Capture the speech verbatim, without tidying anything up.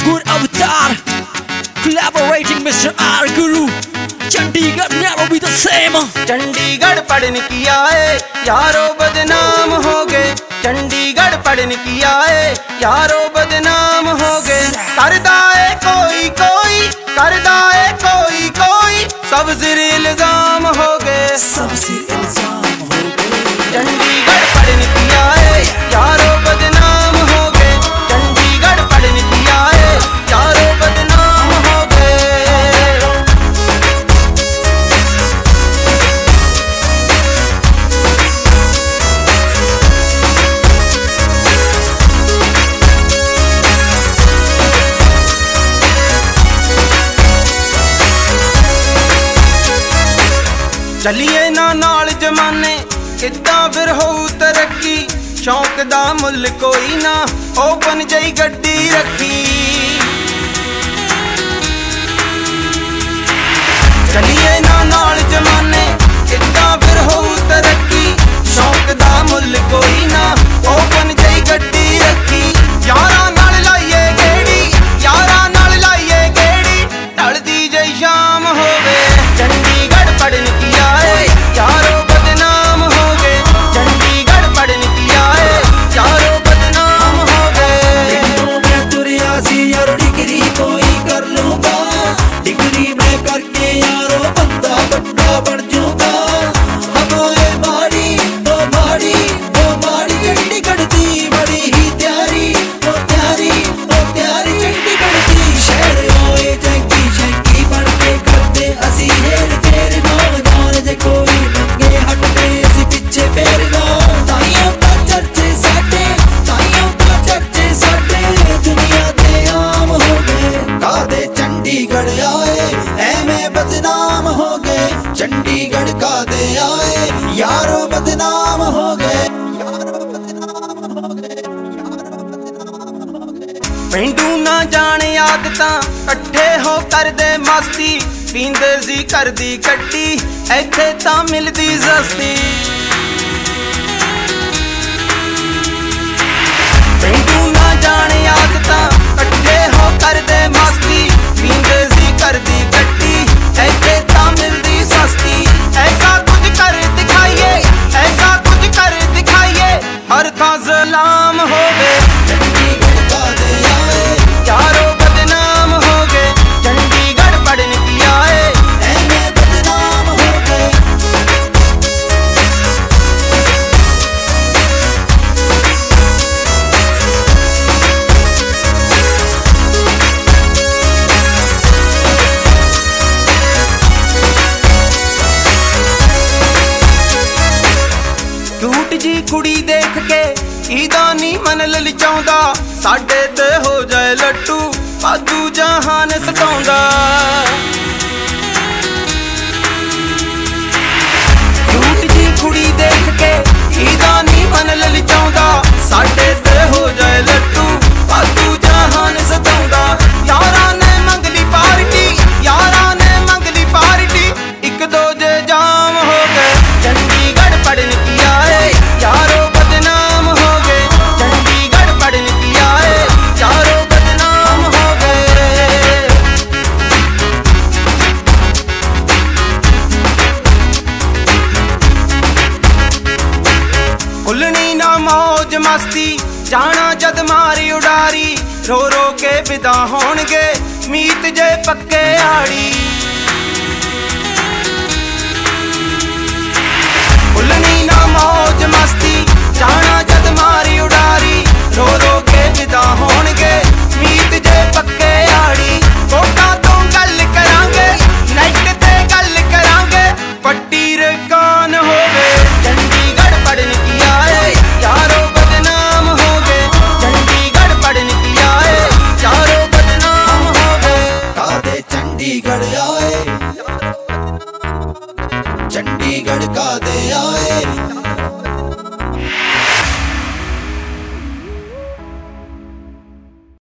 good avatar, collaborating Mister R Guru. Chandigarh never be the same. Chandigarh पढ़ने की आए यारो बदनाम हो गए। चंडीगढ़ पढ़ने की आए यारो बदनाम हो गए। करदा है कोई कोई, करदा है कोई कोई, सबसे इल्जाम हो गए, सबसे इल्जाम हो गए। चंडीगढ़ पढ़ने की आए यारो बदनाम हो गए। चंडीगढ़ पढ़ने की आए यारो बदनाम हो गए। चलिए ना नाल जमाने किद्दां फिर होऊ तरक्की। शौक दा मुल कोई ना ओपन जई गड्डी रखी। चलिए ना नाल जमाने किद्दां फिर होऊ तरक्की। शौक दा मुल कोई ना ओपन जई गड्डी रखी। यारा नाल लाइए गेड़ी, यारा नाल लाइए गेड़ी, ढलदी जई शाम होवे। चंडीगढ़ पढ़ने की आए यारो बदनाम हो गए। चंडीगढ़ पढ़ने की आए यारो बदनाम हो गए। मैं तुरिया सी यारो डिग्री कोई कर लूंगा, डिग्री में करके यारो बंदा बड़ा बढ़ जाऊंगा। हमारे माड़ी ओ माड़ी ओ माड़ी चंडीगढ़ दी बड़ी ही त्यारी ओ त्यारी ओ त्यारी। चंडीगढ़ दी शहर होए जंगी शंकी बन के करते असी हेर फेर। नौजवान जे कोई मंगे हटते असी पिछे फेरना। ताइयों दा चर्चे साडे, ताइयों दा चर्चे साडे, दुनिया ते आम हो गए। कादे चंडीगढ़ आए ऐवें बदनाम हो गए। चंडीगढ़ कादे आए यारो बदनाम हो गए, यारो बदनाम हो गए, यारो बदनाम हो गए। पेंडू ना जाने आदतां कट्ठे हो करदे मस्ती। पींदे सी करदी कट्टी ऐथे तां मिलदी सस्ती। पेंडू ना जाने आदतां कट्ठे हो करदे मस्ती। पींदे सी करदी कट्टी ऐथे तां मिलदी सस्ती। ऐसा कुछ कर दिखाइए, ऐसा कुछ कर दिखाइए, हर थां सलाम हो गए। चंडीगढ़ कादे आए यारो बदनाम हो गए। चंडीगढ़ पढ़ने की आए ऐवें बदनाम हो गए। क्यूट जी कुड़ी देख के ईदा नी मन ललचाउंदा। साडे ते हो जाए लट्टू बादू जहान सताउंदा। क्यूट जी कुड़ी देख के ईदा नी मन ललचाउंदा। साडे ते हो जाए लट्टू बादू जहान सताउंदा। यारा ने मंगली पार्टी, यारा ने मंगली पार्टी, एक दो जे जाम हो गए। चंडीगढ़ पढ़ने की आए यारो बदनाम हो गए। चंडीगढ़ पढ़ने की आए यारो बदनाम हो गए। खुलनी ना मौज मस्ती, जाना जद मारी उडारी। रो रो के विदा होणगे मीत जे पक्के आड़ी। खुलनी ना मौज मस्ती, जाना जद मारी उडारी। रो रो के विदा होणगे मीत जे पक्के आड़ी। कोटा तो गल करांगे, नेट ते गल करांगे, पट्टी रकान हो गए। चंडीगढ़ पढ़ने की आए यारो बदनाम हो गए। चंडीगढ़ पढ़ने की आए यारो बदनाम हो गए। कादे चंडीगढ़ आए, चंडीगढ़ कादे आए।